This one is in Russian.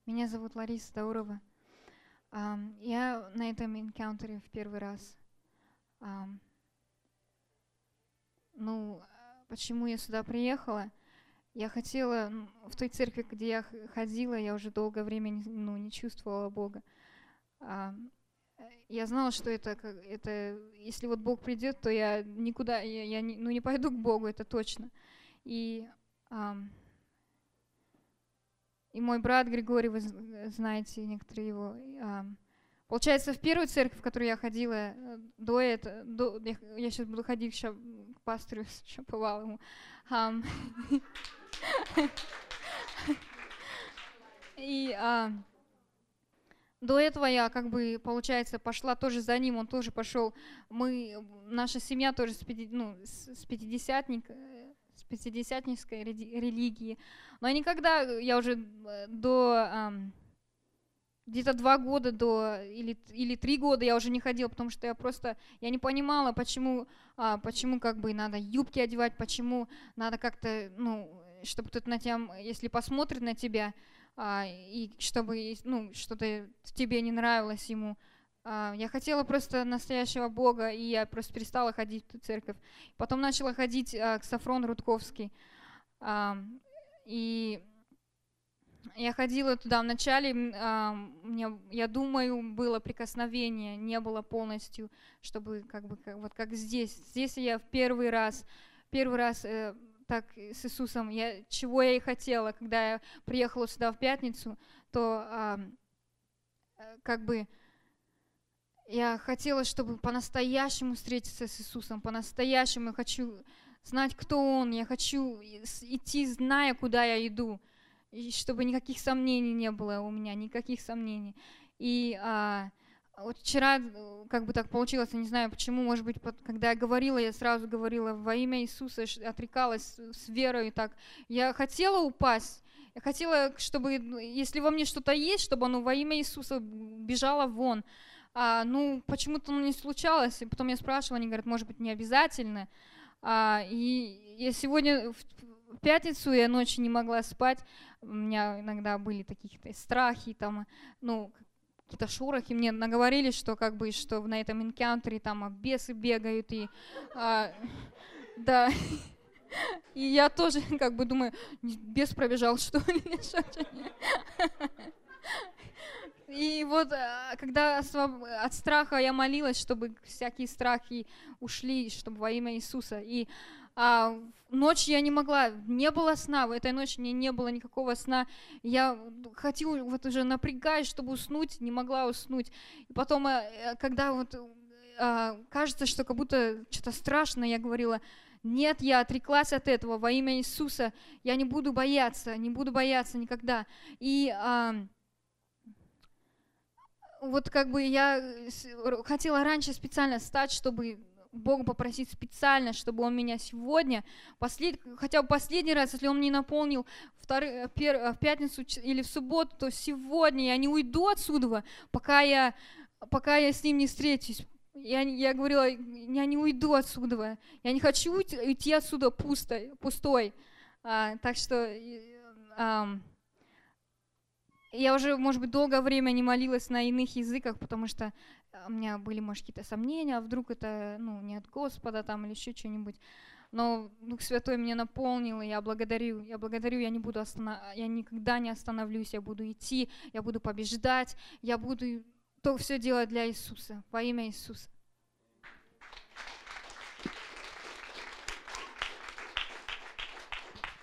Меня зовут Лариса Даурова. Я на этом энкаунтере в первый раз. Ам, Почему я сюда приехала? Я хотела, в той церкви, где я ходила, я уже долгое время не чувствовала Бога. Я знала, что это, если вот Бог придет, то я никуда, я не пойду к Богу, это точно. И мой брат Григорий, вы знаете, некоторые его. Получается, в первую церковь, в которую я ходила до этого, я сейчас буду ходить к пастору Шаповалову. И до этого я, получается, пошла тоже за ним, он тоже пошел. Наша семья тоже с пятидесятнической религии. Но я уже где-то 2 года или 3 года я уже не ходила, потому что я не понимала, почему надо юбки одевать, почему надо как-то, чтобы кто-то на тебя, если посмотрит на тебя, и чтобы, что-то в тебе не нравилось ему. Я хотела просто настоящего Бога, и я просто перестала ходить в ту церковь. Потом начала ходить к Сафрону Рудковской. И я ходила туда вначале, я думаю, было прикосновение, не было полностью, чтобы вот как здесь. Здесь я в первый раз так с Иисусом, чего я и хотела, когда я приехала сюда в пятницу, то я хотела, чтобы по-настоящему встретиться с Иисусом, по-настоящему. Я хочу знать, кто Он, я хочу идти, зная, куда я иду, и чтобы никаких сомнений не было у меня, никаких сомнений. И вот вчера так получилось, я не знаю почему, может быть, когда я говорила, я сразу говорила во имя Иисуса, отрекалась с верой так. Я хотела упасть, я хотела, чтобы, если во мне что-то есть, чтобы оно во имя Иисуса бежало вон. Почему-то не случалось, и потом я спрашивала, они говорят, может быть, не обязательно. И я сегодня в пятницу я ночью не могла спать, у меня иногда были такие страхи, там, какие-то шорохи, мне наговорили, что что на этом энкаунтере там бесы бегают, и да, и я тоже думаю, бес пробежал, что ли, И вот, когда от страха я молилась, чтобы всякие страхи ушли, чтобы во имя Иисуса. И ночью я не могла, не было сна, в этой ночи мне не было никакого сна. Я хотела вот уже напрягать, чтобы уснуть, не могла уснуть. И потом, когда вот кажется, что как будто что-то страшное, я говорила, нет, я отреклась от этого во имя Иисуса, я не буду бояться никогда. И вот я хотела раньше специально встать, чтобы Бога попросить специально, чтобы Он меня сегодня, хотя бы последний раз, если Он мне наполнил в пятницу или в субботу, то сегодня я не уйду отсюда, пока я с Ним не встречусь. Я говорила, я не уйду отсюда, я не хочу уйти отсюда пустой. Так что я уже, может быть, долгое время не молилась на иных языках, потому что у меня были, может, какие-то сомнения, а вдруг это, не от Господа там или еще что-нибудь. Но Дух Святой меня наполнил, и я благодарю, я никогда не остановлюсь, я буду идти, я буду побеждать, я буду то все делать для Иисуса, во имя Иисуса.